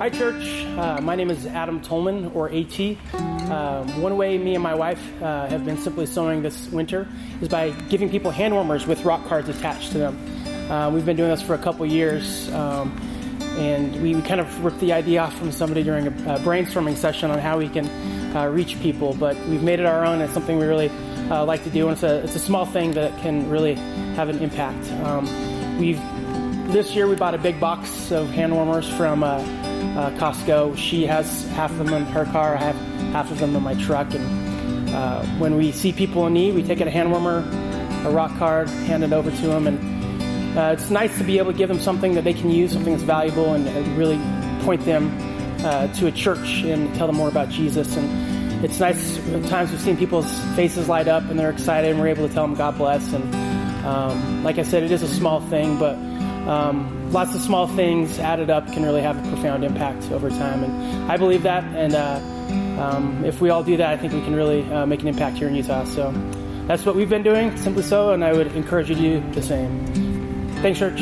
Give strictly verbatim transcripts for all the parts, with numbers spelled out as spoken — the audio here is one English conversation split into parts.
Hi, church. Uh, my name is Adam Tolman, or AT. Um, one way me and my wife uh, have been simply sewing this winter is by giving people hand warmers with rock cards attached to them. Uh, we've been doing this for a couple years, um, and we kind of ripped the idea off from somebody during a, a brainstorming session on how we can uh, reach people, but we've made it our own. It's something we really uh, like to do, and it's a, it's a small thing that can really have an impact. Um, we've This year we bought a big box of hand warmers from uh, uh, Costco. She has half of them in her car, I have half of them in my truck. And uh, when we see people in need, we take out a hand warmer, a rock card, hand it over to them. And uh, it's nice to be able to give them something that they can use, something that's valuable, and, and really point them uh, to a church and tell them more about Jesus. And it's nice, at times we've seen people's faces light up and they're excited and we're able to tell them God bless. And um, like I said, it is a small thing, but Um, lots of small things added up can really have a profound impact over time, and I believe that, and uh, um, if we all do that, I think we can really uh, make an impact here in Utah. So that's what we've been doing, Simply So, and I would encourage you to do the same. Thanks, church.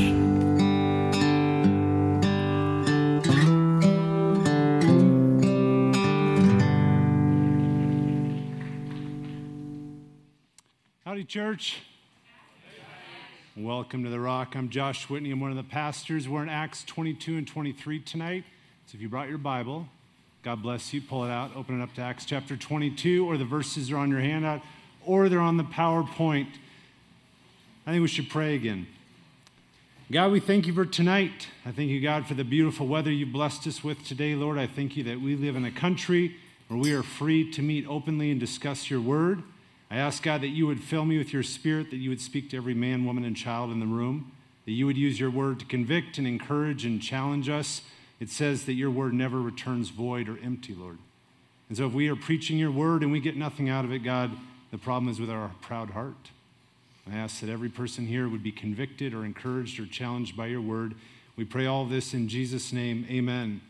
Howdy, church. Welcome to The Rock. I'm Josh Whitney. I'm one of the pastors. We're in Acts twenty-two and twenty-three tonight. So if you brought your Bible, God bless you. Pull it out. Open it up to Acts chapter twenty-two, or the verses are on your handout, or they're on the PowerPoint. I think we should pray again. God, we thank you for tonight. I thank you, God, for the beautiful weather you blessed us with today, Lord. I thank you that we live in a country where we are free to meet openly and discuss your word. I ask, God, that you would fill me with your spirit, that you would speak to every man, woman, and child in the room, that you would use your word to convict and encourage and challenge us. It says that your word never returns void or empty, Lord. And so if we are preaching your word and we get nothing out of it, God, the problem is with our proud heart. I ask that every person here would be convicted or encouraged or challenged by your word. We pray all this in Jesus' name, amen.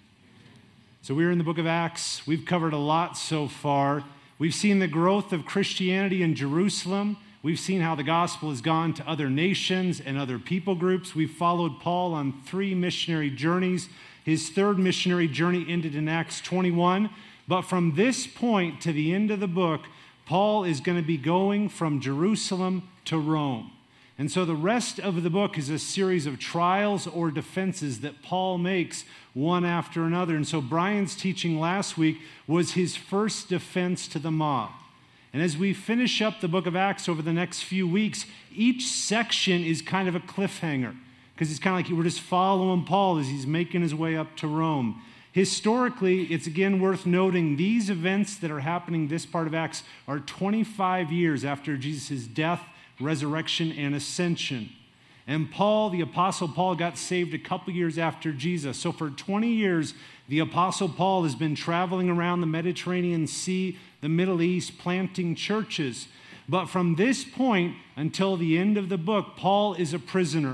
So we're in the book of Acts. We've covered a lot so far. We've seen the growth of Christianity in Jerusalem. We've seen how the gospel has gone to other nations and other people groups. We've followed Paul on three missionary journeys. His third missionary journey ended in Acts twenty-one. But from this point to the end of the book, Paul is going to be going from Jerusalem to Rome. And so the rest of the book is a series of trials or defenses that Paul makes one after another. And so Brian's teaching last week was his first defense to the mob. And as we finish up the book of Acts over the next few weeks, each section is kind of a cliffhanger, because it's kind of like we're just following Paul as he's making his way up to Rome. Historically, it's again worth noting these events that are happening this part of Acts are twenty-five years after Jesus' death, resurrection, and ascension. And Paul, the Apostle Paul, got saved a couple years after Jesus. So for twenty years, the Apostle Paul has been traveling around the Mediterranean Sea, the Middle East, planting churches. But from this point until the end of the book, Paul is a prisoner.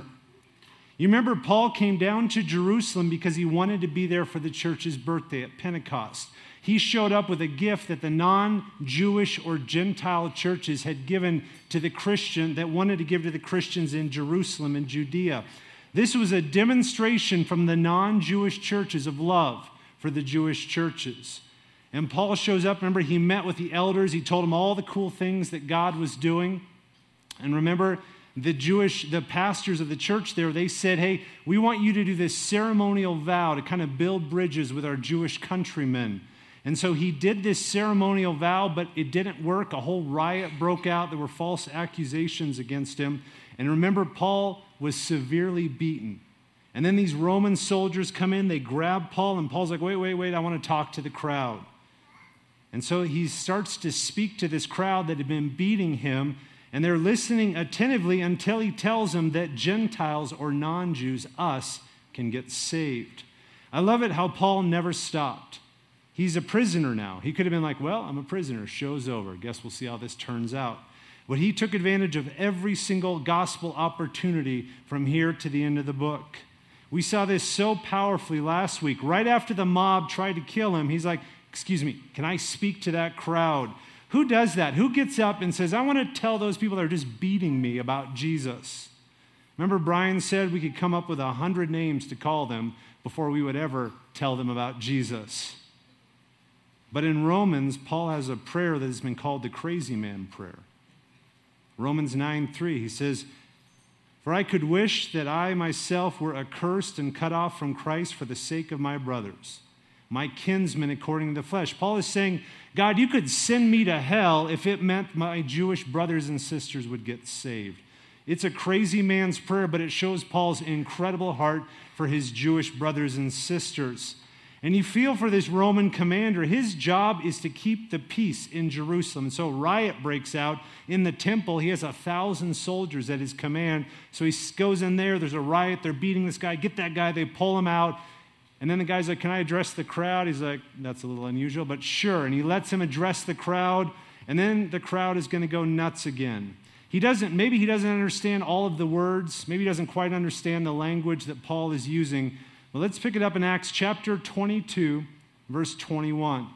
You remember Paul came down to Jerusalem because he wanted to be there for the church's birthday at Pentecost. He showed up with a gift that the non-Jewish or Gentile churches had given to the Christian, that wanted to give to the Christians in Jerusalem and Judea. This was a demonstration from the non-Jewish churches of love for the Jewish churches. And Paul shows up. Remember, he met with the elders. He told them all the cool things that God was doing. And remember, the Jewish, the pastors of the church there, they said, hey, we want you to do this ceremonial vow to kind of build bridges with our Jewish countrymen. And so he did this ceremonial vow, but it didn't work. A whole riot broke out. There were false accusations against him. And remember, Paul was severely beaten. And then these Roman soldiers come in, they grab Paul, and Paul's like, wait, wait, wait, I want to talk to the crowd. And so he starts to speak to this crowd that had been beating him, and they're listening attentively until he tells them that Gentiles or non-Jews, us, can get saved. I love it how Paul never stopped. He's a prisoner now. He could have been like, well, I'm a prisoner. Show's over. Guess we'll see how this turns out. But he took advantage of every single gospel opportunity from here to the end of the book. We saw this so powerfully last week. Right after the mob tried to kill him, he's like, excuse me, can I speak to that crowd? Who does that? Who gets up and says, I want to tell those people that are just beating me about Jesus? Remember, Brian said we could come up with a hundred names to call them before we would ever tell them about Jesus. But in Romans, Paul has a prayer that has been called the crazy man prayer. Romans nine three, he says, "For I could wish that I myself were accursed and cut off from Christ for the sake of my brothers, my kinsmen according to the flesh." Paul is saying, God, you could send me to hell if it meant my Jewish brothers and sisters would get saved. It's a crazy man's prayer, but it shows Paul's incredible heart for his Jewish brothers and sisters. And you feel for this Roman commander. His job is to keep the peace in Jerusalem. And so riot breaks out in the temple. He has a thousand soldiers at his command. So he goes in there. There's a riot. They're beating this guy. Get that guy. They pull him out. And then the guy's like, "Can I address the crowd?" He's like, "That's a little unusual, but sure." And he lets him address the crowd. And then the crowd is going to go nuts again. He doesn't, maybe he doesn't understand all of the words. Maybe he doesn't quite understand the language that Paul is using. Well, let's pick it up in Acts chapter twenty-two, verse twenty-one.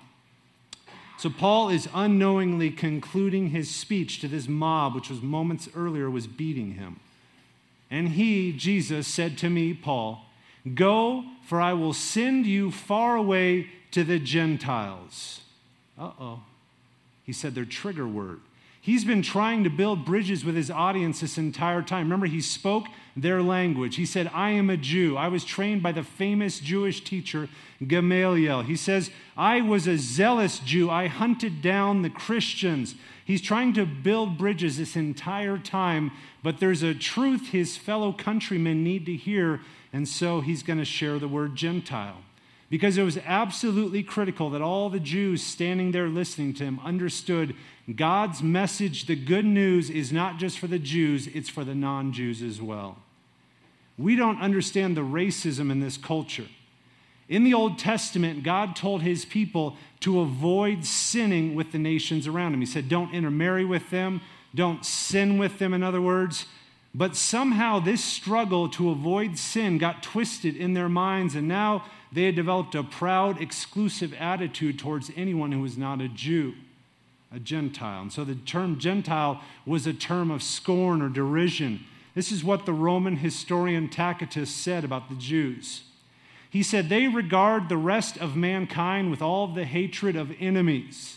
So Paul is unknowingly concluding his speech to this mob, which was moments earlier was beating him. "And he, Jesus, said to me," Paul, "Go, for I will send you far away to the Gentiles." Uh-oh. He said their trigger word. He's been trying to build bridges with his audience this entire time. Remember, he spoke their language. He said, "I am a Jew. I was trained by the famous Jewish teacher Gamaliel." He says, "I was a zealous Jew. I hunted down the Christians." He's trying to build bridges this entire time, but there's a truth his fellow countrymen need to hear, and so he's going to share the word Gentile. Because it was absolutely critical that all the Jews standing there listening to him understood God's message, the good news, is not just for the Jews, it's for the non-Jews as well. We don't understand the racism in this culture. In the Old Testament, God told his people to avoid sinning with the nations around him. He said, don't intermarry with them, don't sin with them, in other words. But somehow this struggle to avoid sin got twisted in their minds, and now they had developed a proud, exclusive attitude towards anyone who was not a Jew, a Gentile. And so the term Gentile was a term of scorn or derision. This is what the Roman historian Tacitus said about the Jews. He said, "They regard the rest of mankind with all the hatred of enemies."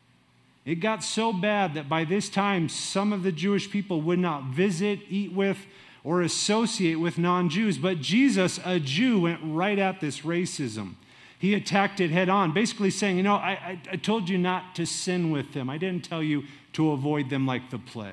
It got so bad that by this time, some of the Jewish people would not visit, eat with, or associate with non-Jews. But Jesus, a Jew, went right at this racism. He attacked it head on, basically saying, you know, I, I, I told you not to sin with them. I didn't tell you to avoid them like the plague.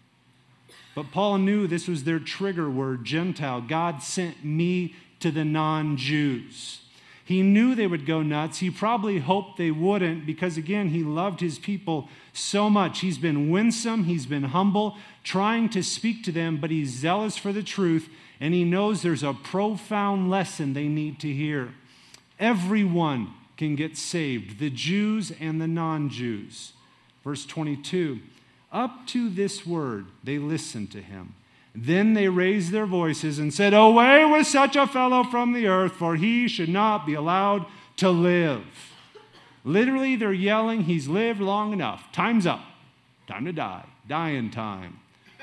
But Paul knew this was their trigger word, Gentile. God sent me to the non-Jews. He knew they would go nuts. He probably hoped they wouldn't because, again, he loved his people so much. He's been winsome. He's been humble, trying to speak to them, but he's zealous for the truth, and he knows there's a profound lesson they need to hear. Everyone can get saved, the Jews and the non-Jews. Verse twenty-two, up to this word, they listened to him. Then they raised their voices and said, "Away with such a fellow from the earth, for he should not be allowed to live." Literally, they're yelling, he's lived long enough. Time's up. Time to die. Dying time.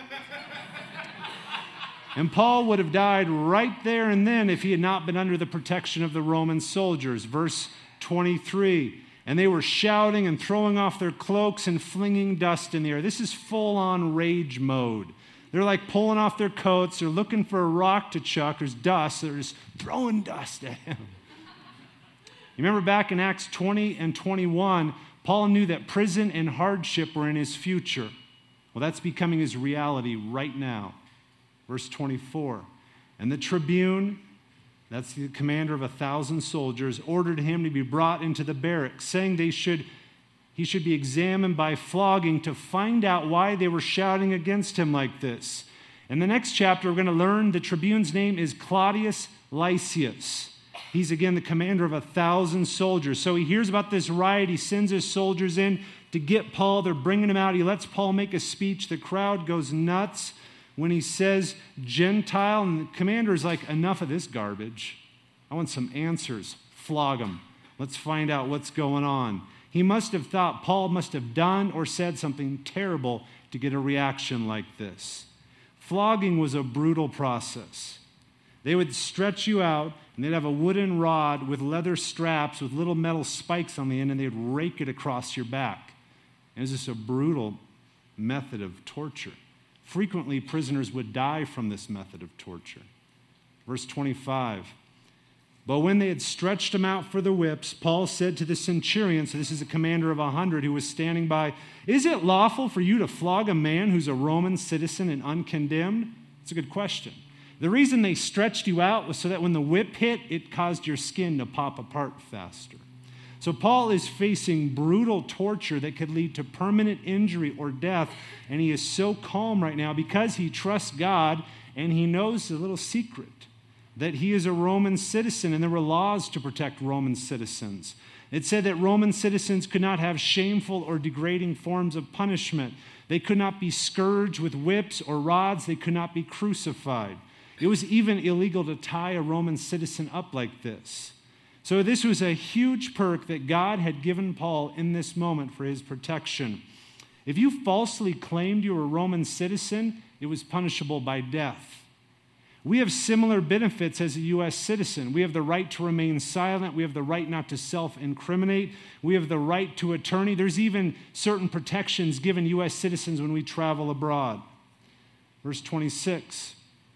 And Paul would have died right there and then if he had not been under the protection of the Roman soldiers. Verse twenty-three, and they were shouting and throwing off their cloaks and flinging dust in the air. This is full-on rage mode. They're like pulling off their coats. They're looking for a rock to chuck. There's dust. They're just throwing dust at him. You remember back in Acts twenty and twenty-one, Paul knew that prison and hardship were in his future. Well, that's becoming his reality right now. Verse twenty-four, and the tribune, that's the commander of a thousand soldiers, ordered him to be brought into the barracks, saying they should, he should be examined by flogging to find out why they were shouting against him like this. In the next chapter, we're going to learn the tribune's name is Claudius Lysias. He's, again, the commander of a thousand soldiers. So he hears about this riot. He sends his soldiers in to get Paul. They're bringing him out. He lets Paul make a speech. The crowd goes nuts when he says Gentile, and the commander is like, enough of this garbage. I want some answers. Flog him. Let's find out what's going on. He must have thought Paul must have done or said something terrible to get a reaction like this. Flogging was a brutal process. They would stretch you out, and they'd have a wooden rod with leather straps with little metal spikes on the end, and they'd rake it across your back. It was just a brutal method of torture. Frequently, prisoners would die from this method of torture. Verse twenty-five, but when they had stretched him out for the whips, Paul said to the centurion, so this is a commander of a hundred who was standing by, is it lawful for you to flog a man who's a Roman citizen and uncondemned? It's a good question. The reason they stretched you out was so that when the whip hit, it caused your skin to pop apart faster. So Paul is facing brutal torture that could lead to permanent injury or death, and he is so calm right now because he trusts God and he knows the little secret that he is a Roman citizen, and there were laws to protect Roman citizens. It said that Roman citizens could not have shameful or degrading forms of punishment. They could not be scourged with whips or rods. They could not be crucified. It was even illegal to tie a Roman citizen up like this. So this was a huge perk that God had given Paul in this moment for his protection. If you falsely claimed you were a Roman citizen, it was punishable by death. We have similar benefits as a U S citizen. We have the right to remain silent. We have the right not to self-incriminate. We have the right to attorney. There's even certain protections given U S citizens when we travel abroad. Verse twenty-six.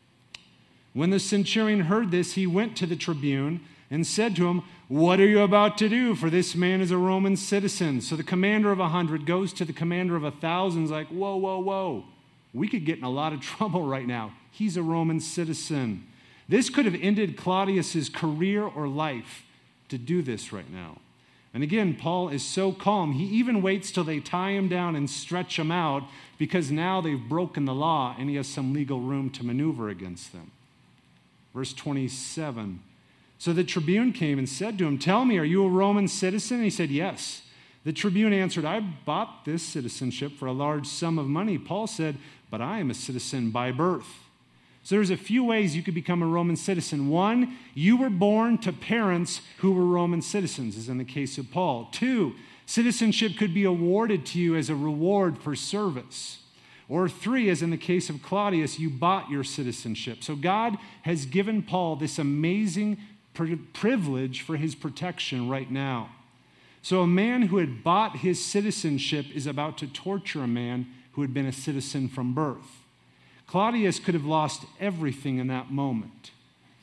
When the centurion heard this, he went to the tribune and said to him, what are you about to do? For this man is a Roman citizen. So the commander of a hundred goes to the commander of a thousand, like, whoa, whoa, whoa. We could get in a lot of trouble right now. He's a Roman citizen. This could have ended Claudius's career or life to do this right now. And again, Paul is so calm. He even waits till they tie him down and stretch him out because now they've broken the law and he has some legal room to maneuver against them. Verse twenty-seven. So the tribune came and said to him, tell me, are you a Roman citizen? And he said, yes. The tribune answered, I bought this citizenship for a large sum of money. Paul said, but I am a citizen by birth. So there's a few ways you could become a Roman citizen. One, you were born to parents who were Roman citizens, as in the case of Paul. Two, citizenship could be awarded to you as a reward for service. Or three, as in the case of Claudius, you bought your citizenship. So God has given Paul this amazing privilege for his protection right now. So a man who had bought his citizenship is about to torture a man who had been a citizen from birth. Claudius could have lost everything in that moment.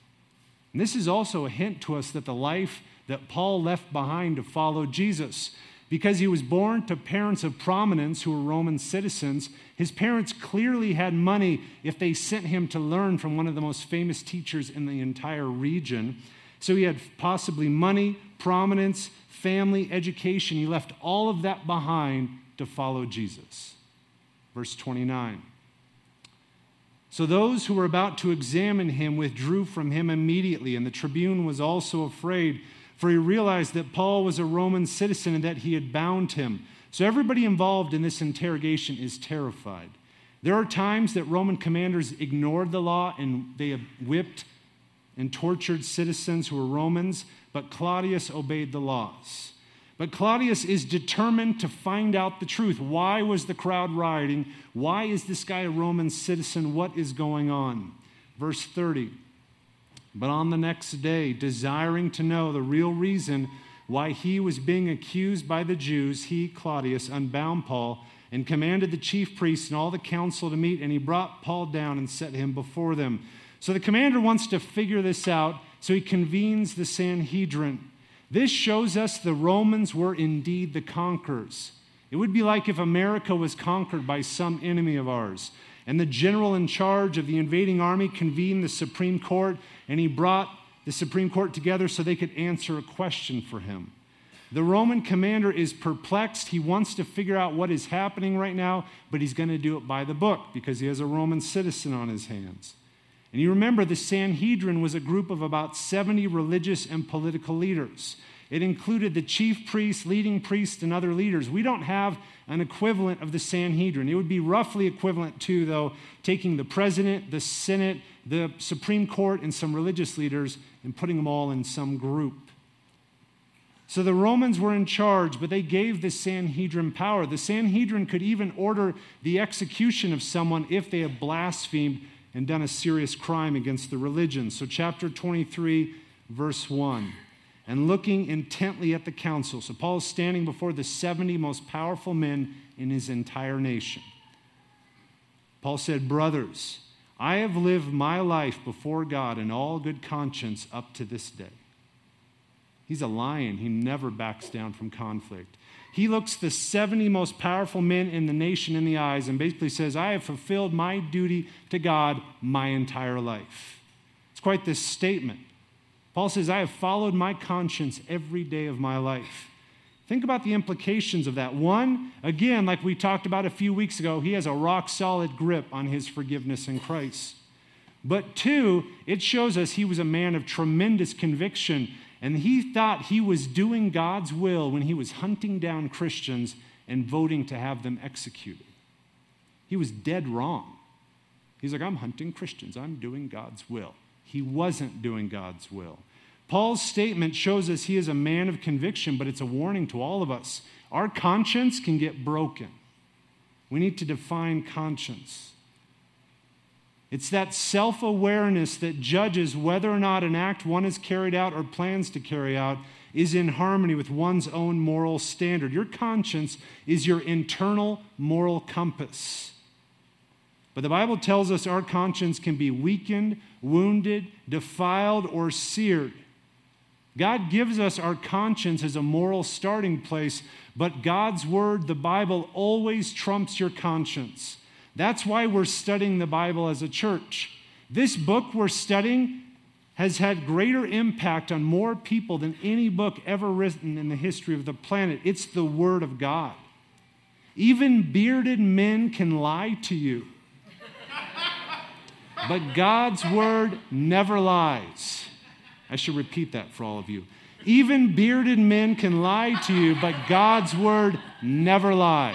And this is also a hint to us that the life that Paul left behind to follow Jesus, because he was born to parents of prominence who were Roman citizens, his parents clearly had money if they sent him to learn from one of the most famous teachers in the entire region. So he had possibly money, prominence, family, education. He left all of that behind to follow Jesus. Verse twenty-nine. So those who were about to examine him withdrew from him immediately, and the tribune was also afraid, for he realized that Paul was a Roman citizen and that he had bound him. So everybody involved in this interrogation is terrified. There are times that Roman commanders ignored the law and they whipped and tortured citizens who were Romans, but Claudius obeyed the laws. But Claudius is determined to find out the truth. Why was the crowd rioting? Why is this guy a Roman citizen? What is going on? Verse thirty. But on the next day, desiring to know the real reason why he was being accused by the Jews, he, Claudius, unbound Paul and commanded the chief priests and all the council to meet, and he brought Paul down and set him before them. So the commander wants to figure this out, so he convenes the Sanhedrin. This shows us the Romans were indeed the conquerors. It would be like if America was conquered by some enemy of ours, and the general in charge of the invading army convened the Supreme Court, and he brought the Supreme Court together so they could answer a question for him. The Roman commander is perplexed. He wants to figure out what is happening right now, but he's going to do it by the book because he has a Roman citizen on his hands. And you remember the Sanhedrin was a group of about seventy religious and political leaders. It included the chief priests, leading priests, and other leaders. We don't have an equivalent of the Sanhedrin. It would be roughly equivalent to, though, taking the president, the Senate, the Supreme Court, and some religious leaders and putting them all in some group. So the Romans were in charge, but they gave the Sanhedrin power. The Sanhedrin could even order the execution of someone if they had blasphemed and done a serious crime against the religion. So chapter twenty-three, verse one. And looking intently at the council. So Paul is standing before the seventy most powerful men in his entire nation. Paul said, brothers, I have lived my life before God in all good conscience up to this day. He's a lion. He never backs down from conflict. He looks the seventy most powerful men in the nation in the eyes and basically says, I have fulfilled my duty to God my entire life. It's quite this statement. Paul says, I have followed my conscience every day of my life. Think about the implications of that. One, again, like we talked about a few weeks ago, he has a rock-solid grip on his forgiveness in Christ. But two, it shows us he was a man of tremendous conviction, and he thought he was doing God's will when he was hunting down Christians and voting to have them executed. He was dead wrong. He's like, I'm hunting Christians. I'm doing God's will. He wasn't doing God's will. Paul's statement shows us he is a man of conviction, but it's a warning to all of us. Our conscience can get broken. We need to define conscience. It's that self-awareness that judges whether or not an act one has carried out or plans to carry out is in harmony with one's own moral standard. Your conscience is your internal moral compass. But the Bible tells us our conscience can be weakened, wounded, defiled, or seared. God gives us our conscience as a moral starting place, but God's word, the Bible, always trumps your conscience. That's why we're studying the Bible as a church. This book we're studying has had greater impact on more people than any book ever written in the history of the planet. It's the Word of God. Even bearded men can lie to you. But God's Word never lies. I should repeat that for all of you. Even bearded men can lie to you, but God's Word never lies.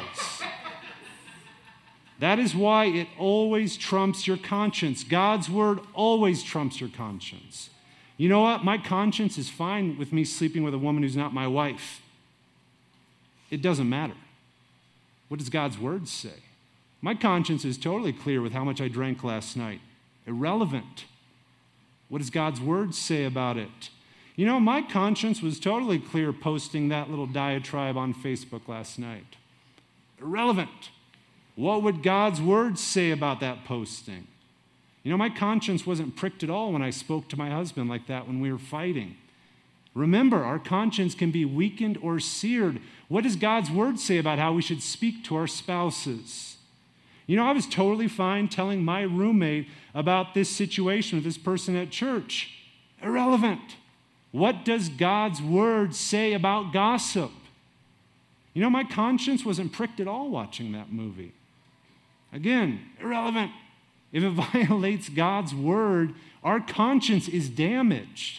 That is why it always trumps your conscience. God's word always trumps your conscience. You know what? My conscience is fine with me sleeping with a woman who's not my wife. It doesn't matter. What does God's word say? My conscience is totally clear with how much I drank last night. Irrelevant. What does God's word say about it? You know, my conscience was totally clear posting that little diatribe on Facebook last night. Irrelevant. What would God's word say about that posting? You know, my conscience wasn't pricked at all when I spoke to my husband like that when we were fighting. Remember, our conscience can be weakened or seared. What does God's word say about how we should speak to our spouses? You know, I was totally fine telling my roommate about this situation with this person at church. Irrelevant. What does God's word say about gossip? You know, my conscience wasn't pricked at all watching that movie. Again, irrelevant. If it violates God's word, our conscience is damaged.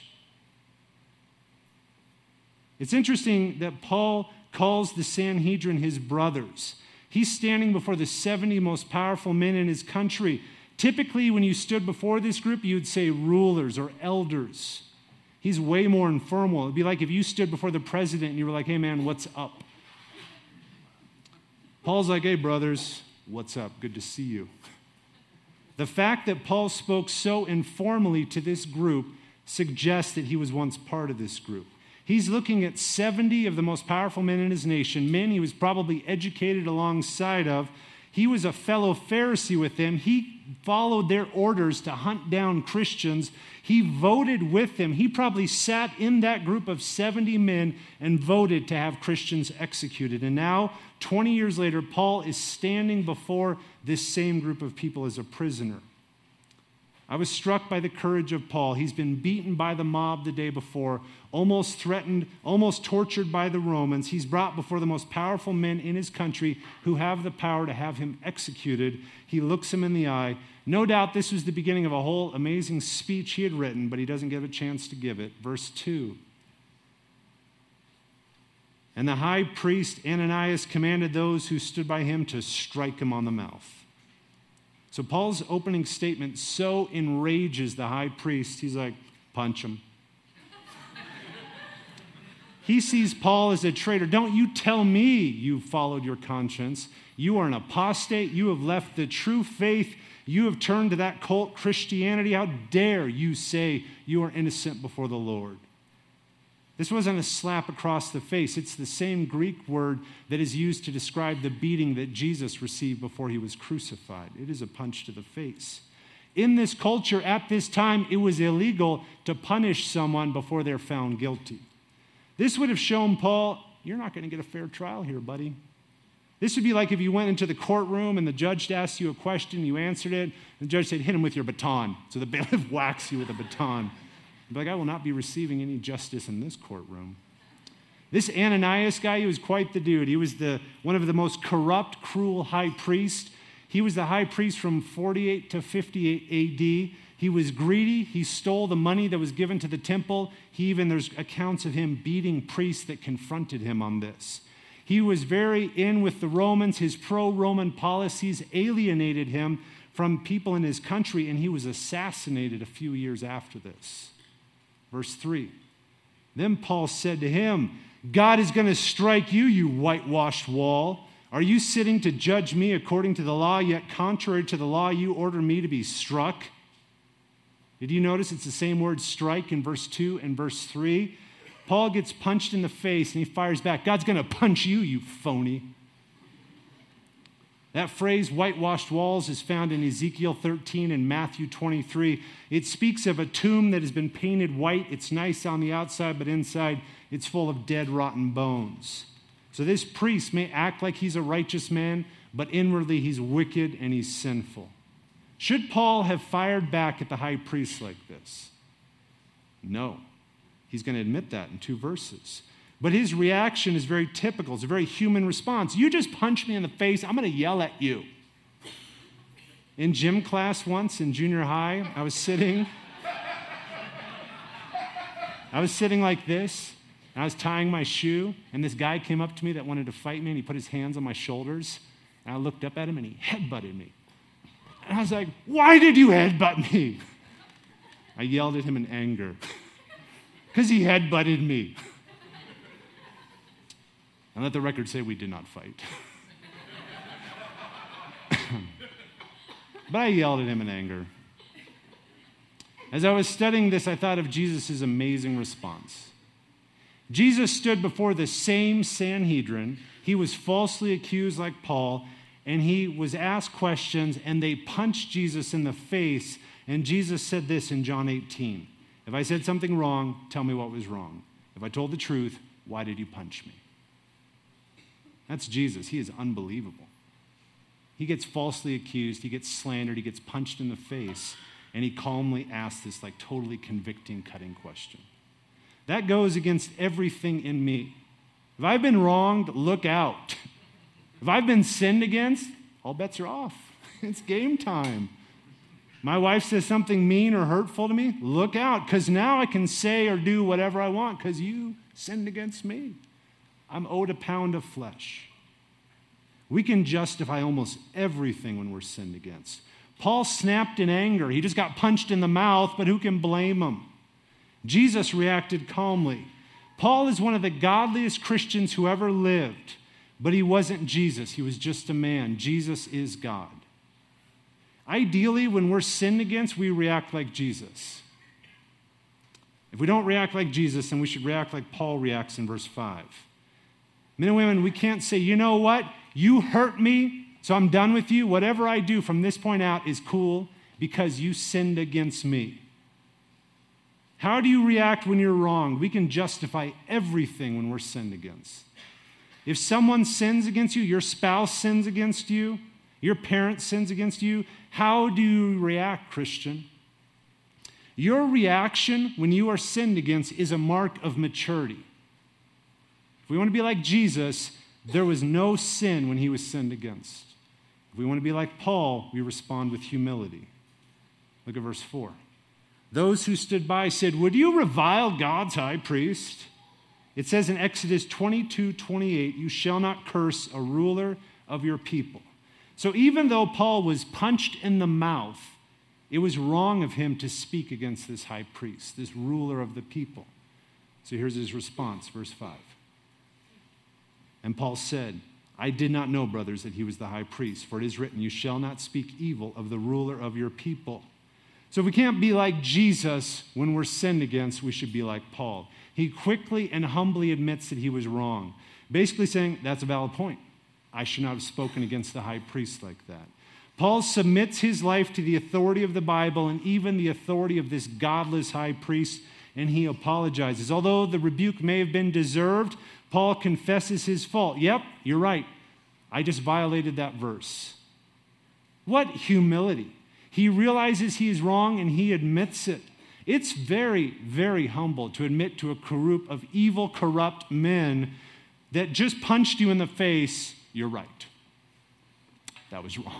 It's interesting that Paul calls the Sanhedrin his brothers. He's standing before the seventy most powerful men in his country. Typically, when you stood before this group, you would say rulers or elders. He's way more informal. It'd be like if you stood before the president and you were like, hey man, what's up? Paul's like, hey brothers, what's up? Good to see you. The fact that Paul spoke so informally to this group suggests that he was once part of this group. He's looking at seventy of the most powerful men in his nation, men he was probably educated alongside of. He was a fellow Pharisee with them. He followed their orders to hunt down Christians. He voted with them. He probably sat in that group of seventy men and voted to have Christians executed. And now, twenty years later, Paul is standing before this same group of people as a prisoner. I was struck by the courage of Paul. He's been beaten by the mob the day before, almost threatened, almost tortured by the Romans. He's brought before the most powerful men in his country who have the power to have him executed. He looks him in the eye. No doubt this was the beginning of a whole amazing speech he had written, but he doesn't give a chance to give it. Verse two. And the high priest Ananias commanded those who stood by him to strike him on the mouth. So Paul's opening statement so enrages the high priest, he's like, punch him. He sees Paul as a traitor. Don't you tell me you've followed your conscience. You are an apostate. You have left the true faith. You have turned to that cult Christianity. How dare you say you are innocent before the Lord? This wasn't a slap across the face. It's the same Greek word that is used to describe the beating that Jesus received before he was crucified. It is a punch to the face. In this culture at this time, it was illegal to punish someone before they're found guilty. This would have shown Paul, you're not going to get a fair trial here, buddy. This would be like if you went into the courtroom and the judge asked you a question, you answered it, and the judge said, hit him with your baton. So the bailiff whacks you with a baton. You'd be like, I will not be receiving any justice in this courtroom. This Ananias guy, he was quite the dude. He was the one of the most corrupt, cruel high priests. He was the high priest from forty-eight to fifty-eight A D. He was greedy. He stole the money that was given to the temple. He even, there's accounts of him beating priests that confronted him on this. He was very in with the Romans. His pro-Roman policies alienated him from people in his country, and he was assassinated a few years after this. Verse three, then Paul said to him, God is going to strike you, you whitewashed wall. Are you sitting to judge me according to the law, yet contrary to the law you order me to be struck? Did you notice it's the same word strike in verse two and verse three? Paul gets punched in the face and he fires back. God's going to punch you, you phony. That phrase, whitewashed walls, is found in Ezekiel thirteen and Matthew twenty-three. It speaks of a tomb that has been painted white. It's nice on the outside, but inside it's full of dead, rotten bones. So this priest may act like he's a righteous man, but inwardly he's wicked and he's sinful. Should Paul have fired back at the high priest like this? No. He's going to admit that in two verses. But his reaction is very typical. It's a very human response. You just punch me in the face, I'm going to yell at you. In gym class once in junior high, I was sitting, I was sitting like this, and I was tying my shoe, and this guy came up to me that wanted to fight me, and he put his hands on my shoulders, and I looked up at him, and he headbutted me. And I was like, why did you headbutt me? I yelled at him in anger, because he headbutted me. And let the record say we did not fight. But I yelled at him in anger. As I was studying this, I thought of Jesus' amazing response. Jesus stood before the same Sanhedrin. He was falsely accused like Paul, and he was asked questions, and they punched Jesus in the face. And Jesus said this in John eighteen. If I said something wrong, tell me what was wrong. If I told the truth, why did you punch me? That's Jesus. He is unbelievable. He gets falsely accused, he gets slandered, he gets punched in the face, and he calmly asks this like totally convicting, cutting question. That goes against everything in me. If I've been wronged, look out. If I've been sinned against, all bets are off. It's game time. My wife says something mean or hurtful to me, look out, because now I can say or do whatever I want because you sinned against me. I'm owed a pound of flesh. We can justify almost everything when we're sinned against. Paul snapped in anger. He just got punched in the mouth, but who can blame him? Jesus reacted calmly. Paul is one of the godliest Christians who ever lived, but he wasn't Jesus. He was just a man. Jesus is God. Ideally, when we're sinned against, we react like Jesus. If we don't react like Jesus, then we should react like Paul reacts in verse five. Men and women, we can't say, you know what? You hurt me, so I'm done with you. Whatever I do from this point out is cool because you sinned against me. How do you react when you're wronged? We can justify everything when we're sinned against. If someone sins against you, your spouse sins against you, your parent sins against you, how do you react, Christian? Your reaction when you are sinned against is a mark of maturity. If we want to be like Jesus, there was no sin when he was sinned against. If we want to be like Paul, we respond with humility. Look at verse four. Those who stood by said, would you revile God's high priest? It says in Exodus twenty-two twenty-eight, you shall not curse a ruler of your people. So even though Paul was punched in the mouth, it was wrong of him to speak against this high priest, this ruler of the people. So here's his response, verse five. And Paul said, I did not know, brothers, that he was the high priest, for it is written, you shall not speak evil of the ruler of your people. So if we can't be like Jesus when we're sinned against, we should be like Paul. He quickly and humbly admits that he was wrong, basically saying, that's a valid point. I should not have spoken against the high priest like that. Paul submits his life to the authority of the Bible and even the authority of this godless high priest, and he apologizes. Although the rebuke may have been deserved, Paul confesses his fault. Yep, you're right. I just violated that verse. What humility. He realizes he is wrong and he admits it. It's very, very humble to admit to a group of evil, corrupt men that just punched you in the face, you're right. That was wrong.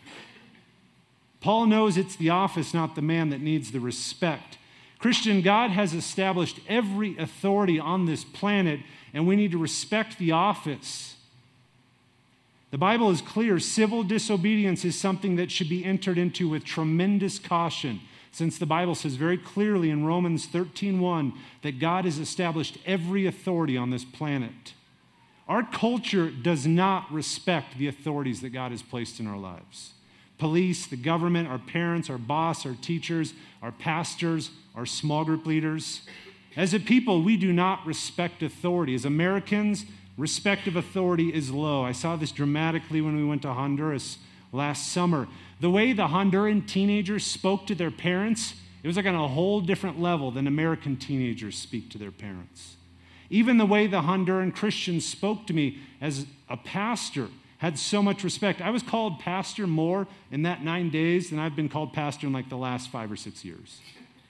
Paul knows it's the office, not the man, that needs the respect. Christian, God has established every authority on this planet, and we need to respect the office. The Bible is clear. Civil disobedience is something that should be entered into with tremendous caution, since the Bible says very clearly in Romans thirteen one that God has established every authority on this planet. Our culture does not respect the authorities that God has placed in our lives. Police, the government, our parents, our boss, our teachers, our pastors, our small group leaders. As a people, we do not respect authority. As Americans, respect of authority is low. I saw this dramatically when we went to Honduras last summer. The way the Honduran teenagers spoke to their parents, it was like on a whole different level than American teenagers speak to their parents. Even the way the Honduran Christians spoke to me as a pastor had so much respect. I was called pastor more in that nine days than I've been called pastor in like the last five or six years.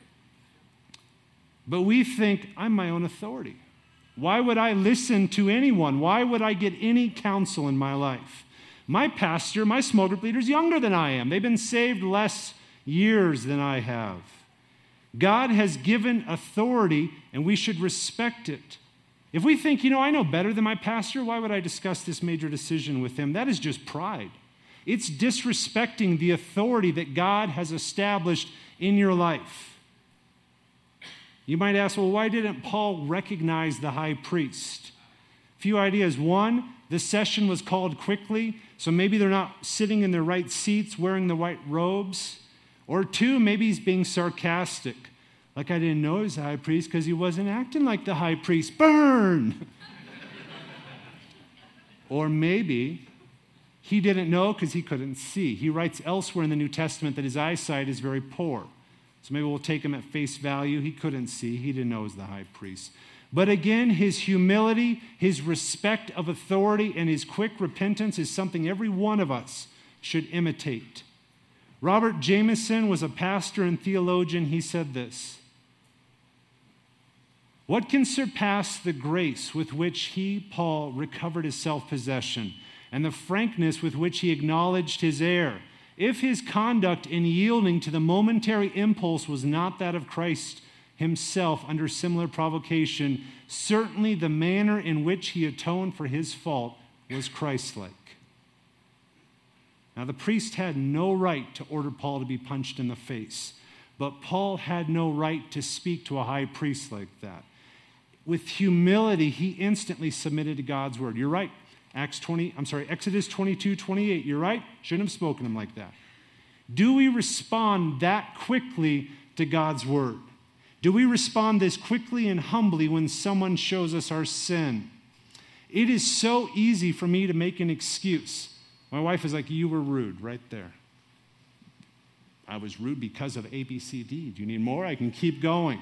But we think, I'm my own authority. Why would I listen to anyone? Why would I get any counsel in my life? My pastor, my small group leader is younger than I am. They've been saved less years than I have. God has given authority, and we should respect it. If we think, you know, I know better than my pastor, why would I discuss this major decision with him? That is just pride. It's disrespecting the authority that God has established in your life. You might ask, well, why didn't Paul recognize the high priest? A few ideas. One, the session was called quickly, so maybe they're not sitting in their right seats wearing the white robes. Or two, maybe he's being sarcastic. Like, I didn't know he was the high priest because he wasn't acting like the high priest. Burn! Or maybe he didn't know because he couldn't see. He writes elsewhere in the New Testament that his eyesight is very poor. So maybe we'll take him at face value. He couldn't see. He didn't know he was the high priest. But again, his humility, his respect of authority, and his quick repentance is something every one of us should imitate. Robert Jameson was a pastor and theologian. He said this: what can surpass the grace with which he, Paul, recovered his self-possession and the frankness with which he acknowledged his error, if his conduct in yielding to the momentary impulse was not that of Christ himself under similar provocation, certainly the manner in which he atoned for his fault was Christ-like. Now, the priest had no right to order Paul to be punched in the face, but Paul had no right to speak to a high priest like that. With humility, he instantly submitted to God's word. You're right. Acts twenty, I'm sorry, Exodus twenty-two, twenty-eight. You're right. Shouldn't have spoken to him like that. Do we respond that quickly to God's word? Do we respond this quickly and humbly when someone shows us our sin? It is so easy for me to make an excuse. My wife is like, you were rude right there. I was rude because of A, B, C, D. Do you need more? I can keep going.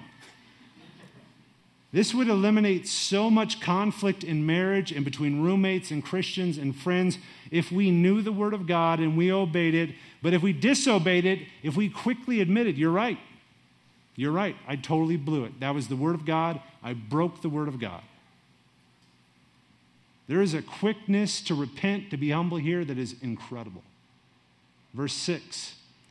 This would eliminate so much conflict in marriage and between roommates and Christians and friends if we knew the word of God and we obeyed it. But if we disobeyed it, if we quickly admitted, you're right, you're right, I totally blew it. That was the word of God. I broke the word of God. There is a quickness to repent, to be humble here that is incredible. Verse six.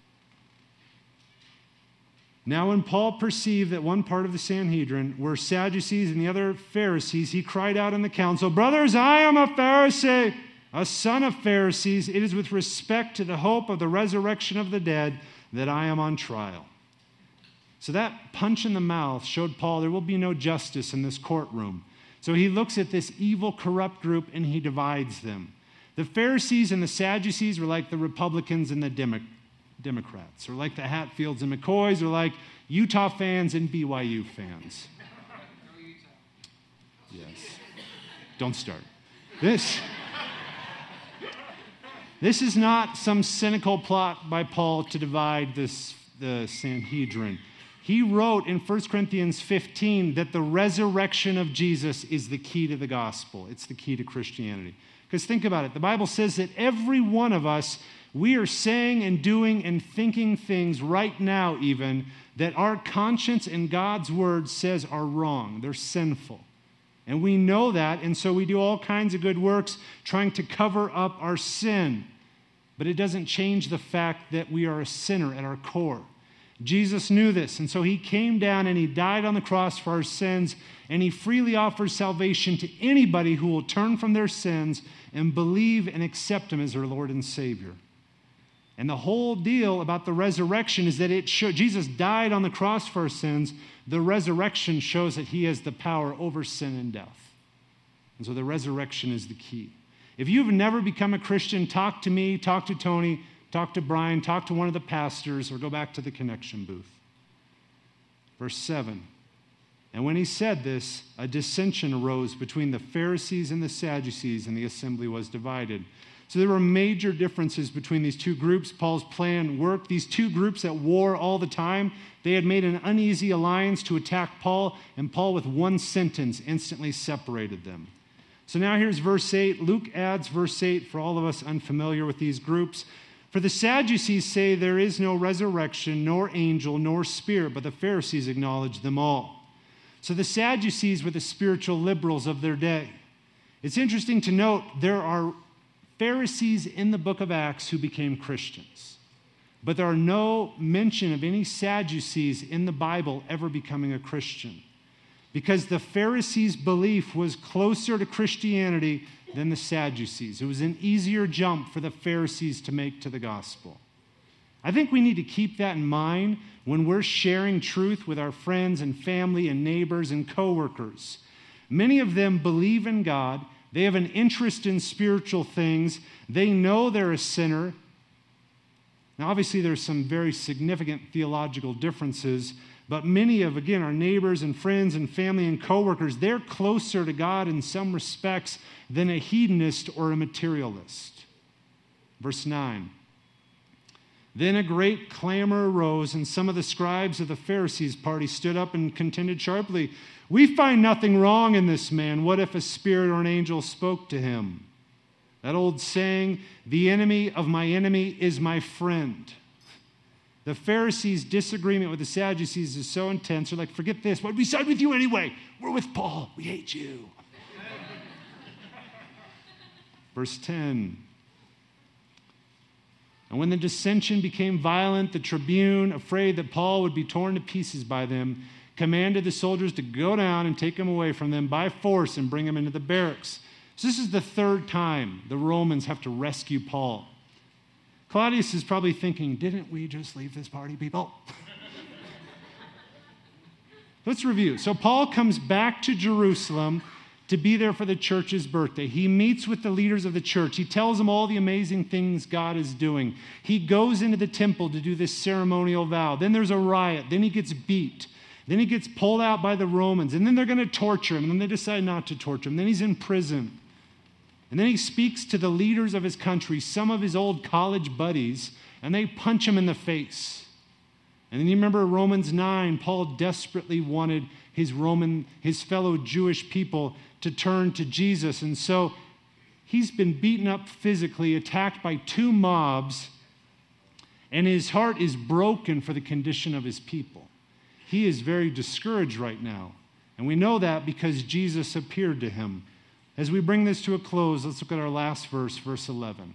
Now when Paul perceived that one part of the Sanhedrin were Sadducees and the other Pharisees, he cried out in the council, brothers, I am a Pharisee, a son of Pharisees. It is with respect to the hope of the resurrection of the dead that I am on trial. So that punch in the mouth showed Paul there will be no justice in this courtroom. So he looks at this evil, corrupt group and he divides them. The Pharisees and the Sadducees were like the Republicans and the Demo- Democrats, or like the Hatfields and McCoys, or like Utah fans and B Y U fans. Yes. Don't start. This, this is not some cynical plot by Paul to divide this, the Sanhedrin. He wrote in First Corinthians fifteen that the resurrection of Jesus is the key to the gospel. It's the key to Christianity. Because think about it. The Bible says that every one of us, we are saying and doing and thinking things right now even that our conscience and God's word says are wrong. They're sinful. And we know that, and so we do all kinds of good works trying to cover up our sin. But it doesn't change the fact that we are a sinner at our core. Jesus knew this, and so he came down and he died on the cross for our sins, and he freely offers salvation to anybody who will turn from their sins and believe and accept him as their Lord and Savior. And the whole deal about the resurrection is that it showed, Jesus died on the cross for our sins. The resurrection shows that he has the power over sin and death. And so the resurrection is the key. If you've never become a Christian, talk to me, talk to Tony, talk to Brian, talk to one of the pastors, or go back to the connection booth. Verse seven. And when he said this, a dissension arose between the Pharisees and the Sadducees, and the assembly was divided. So there were major differences between these two groups. Paul's plan worked. These two groups at war all the time, they had made an uneasy alliance to attack Paul, and Paul with one sentence instantly separated them. So now here's verse eight. Luke adds verse eight for all of us unfamiliar with these groups. For the Sadducees say there is no resurrection, nor angel, nor spirit, but the Pharisees acknowledge them all. So the Sadducees were the spiritual liberals of their day. It's interesting to note there are Pharisees in the book of Acts who became Christians, but there are no mention of any Sadducees in the Bible ever becoming a Christian, because the Pharisees' belief was closer to Christianity than the Sadducees. It was an easier jump for the Pharisees to make to the gospel. I think we need to keep that in mind when we're sharing truth with our friends and family and neighbors and coworkers. Many of them believe in God. They have an interest in spiritual things. They know they're a sinner. Now, obviously, there's some very significant theological differences, but many of, again, our neighbors and friends and family and coworkers, they're closer to God in some respects than a hedonist or a materialist. Verse nine. Then a great clamor arose, and some of the scribes of the Pharisees' party stood up and contended sharply. We find nothing wrong in this man. What if a spirit or an angel spoke to him? That old saying, the enemy of my enemy is my friend. The Pharisees' disagreement with the Sadducees is so intense. They're like, forget this. Why'd we side with you anyway? We're with Paul. We hate you. Verse ten. And when the dissension became violent, the tribune, afraid that Paul would be torn to pieces by them, commanded the soldiers to go down and take him away from them by force and bring him into the barracks. So this is the third time the Romans have to rescue Paul. Claudius is probably thinking, didn't we just leave this party, people? Let's review. So Paul comes back to Jerusalem to be there for the church's birthday. He meets with the leaders of the church. He tells them all the amazing things God is doing. He goes into the temple to do this ceremonial vow. Then there's a riot. Then he gets beat. Then he gets pulled out by the Romans. And then they're going to torture him. And then they decide not to torture him. Then he's in prison. And then he speaks to the leaders of his country, some of his old college buddies, and they punch him in the face. And then you remember Romans nine, Paul desperately wanted his Roman, his fellow Jewish people to turn to Jesus. And so he's been beaten up physically, attacked by two mobs, and his heart is broken for the condition of his people. He is very discouraged right now. And we know that because Jesus appeared to him. As we bring this to a close, let's look at our last verse, verse eleven.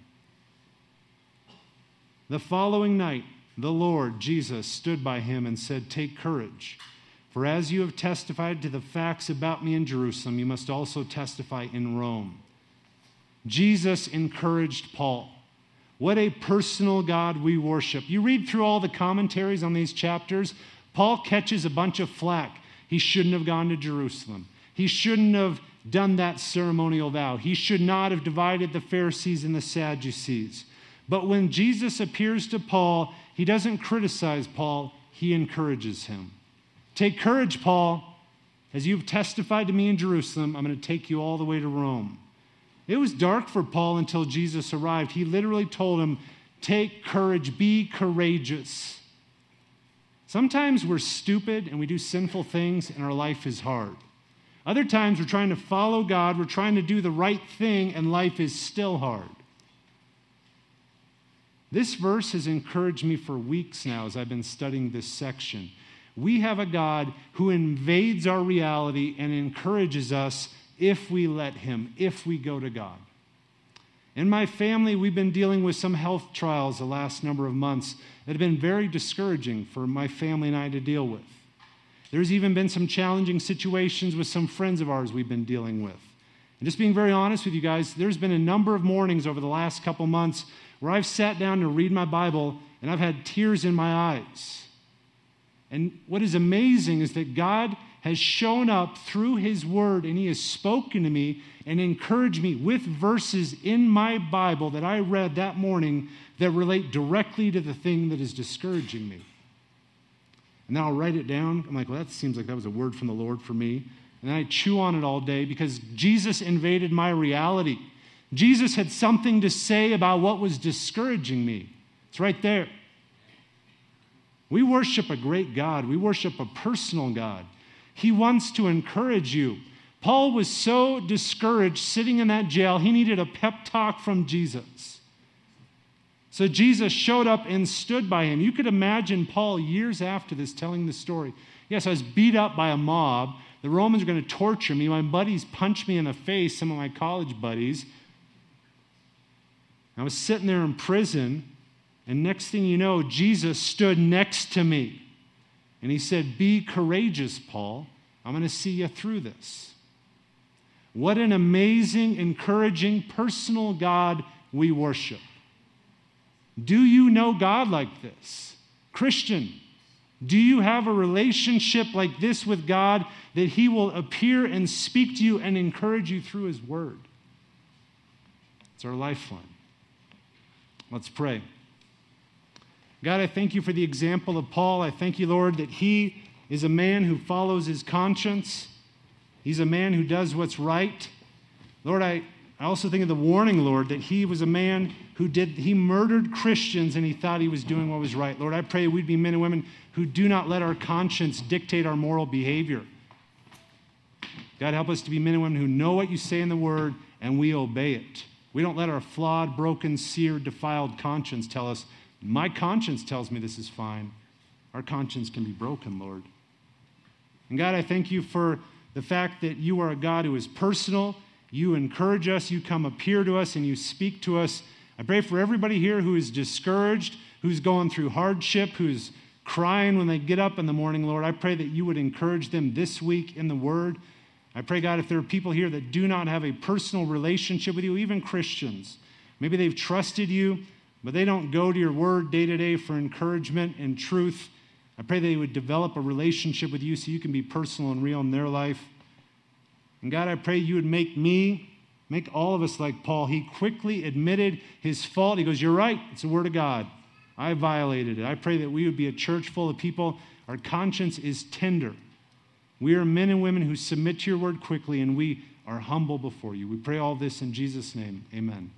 The following night, the Lord, Jesus, stood by him and said, take courage, for as you have testified to the facts about me in Jerusalem, you must also testify in Rome. Jesus encouraged Paul. What a personal God we worship. You read through all the commentaries on these chapters, Paul catches a bunch of flack. He shouldn't have gone to Jerusalem. He shouldn't have done that ceremonial vow. He should not have divided the Pharisees and the Sadducees. But when Jesus appears to Paul, he doesn't criticize Paul, he encourages him. Take courage, Paul. As you've testified to me in Jerusalem, I'm going to take you all the way to Rome. It was dark for Paul until Jesus arrived. He literally told him, take courage, be courageous. Sometimes we're stupid and we do sinful things and our life is hard. Other times we're trying to follow God, we're trying to do the right thing, and life is still hard. This verse has encouraged me for weeks now as I've been studying this section. We have a God who invades our reality and encourages us if we let him, if we go to God. In my family, we've been dealing with some health trials the last number of months that have been very discouraging for my family and I to deal with. There's even been some challenging situations with some friends of ours we've been dealing with. And just being very honest with you guys, there's been a number of mornings over the last couple months where I've sat down to read my Bible and I've had tears in my eyes. And what is amazing is that God has shown up through his word and he has spoken to me and encouraged me with verses in my Bible that I read that morning that relate directly to the thing that is discouraging me. And then I'll write it down. I'm like, well, that seems like that was a word from the Lord for me. And then I chew on it all day because Jesus invaded my reality. Jesus had something to say about what was discouraging me. It's right there. We worship a great God. We worship a personal God. He wants to encourage you. Paul was so discouraged sitting in that jail, he needed a pep talk from Jesus. So Jesus showed up and stood by him. You could imagine Paul years after this telling the story. Yes, I was beat up by a mob. The Romans were going to torture me. My buddies punched me in the face, some of my college buddies. I was sitting there in prison, and next thing you know, Jesus stood next to me. And he said, be courageous, Paul. I'm going to see you through this. What an amazing, encouraging, personal God we worship. Do you know God like this? Christian, do you have a relationship like this with God that he will appear and speak to you and encourage you through his word? It's our lifeline. Let's pray. God, I thank you for the example of Paul. I thank you, Lord, that he is a man who follows his conscience. He's a man who does what's right. Lord, I, I also think of the warning, Lord, that he was a man who did, he murdered Christians and he thought he was doing what was right. Lord, I pray we'd be men and women who do not let our conscience dictate our moral behavior. God, help us to be men and women who know what you say in the word and we obey it. We don't let our flawed, broken, seared, defiled conscience tell us, my conscience tells me this is fine. Our conscience can be broken, Lord. And God, I thank you for the fact that you are a God who is personal. You encourage us, you come appear to us, and you speak to us. I pray for everybody here who is discouraged, who's going through hardship, who's crying when they get up in the morning, Lord. I pray that you would encourage them this week in the Word. I pray, God, if there are people here that do not have a personal relationship with you, even Christians, maybe they've trusted you, but they don't go to your Word day to day for encouragement and truth. I pray they would develop a relationship with you so you can be personal and real in their life. And God, I pray you would make me, make all of us like Paul. He quickly admitted his fault. He goes, you're right, it's the word of God. I violated it. I pray that we would be a church full of people. Our conscience is tender. We are men and women who submit to your word quickly, and we are humble before you. We pray all this in Jesus' name. Amen.